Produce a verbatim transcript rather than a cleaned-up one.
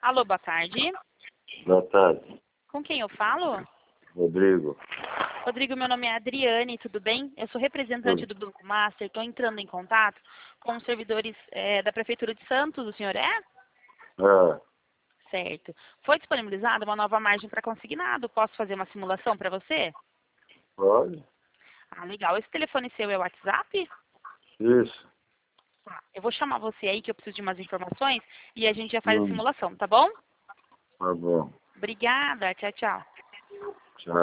Alô, boa tarde. Boa tarde, Com quem eu falo? Rodrigo. Rodrigo, meu nome é Adriane, tudo bem? Eu sou representante do Banco Master, estou entrando em contato com os servidores é, da Prefeitura de Santos, o senhor é? Ah, Certo. Foi disponibilizada uma nova margem para consignado, posso fazer uma simulação para você? pode? Ah, legal. Esse telefone seu é o WhatsApp? Isso. Tá. Eu vou chamar você aí que eu preciso de umas informações e a gente já faz a Hum, simulação, tá bom? tá bom. Obrigada, tchau, tchau.